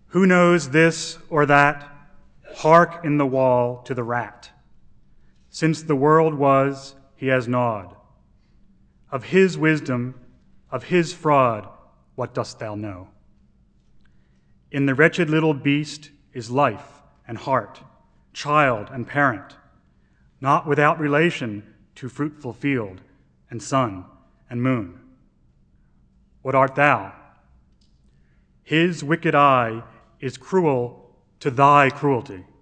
Who knows this or that? Hark in the wall to the rat. Since the world was, he has gnawed. Of his wisdom, of his fraud, what dost thou know? In the wretched little beast is life and heart, child and parent, not without relation to fruitful field and sun and moon. What art thou? His wicked eye is cruel to thy cruelty.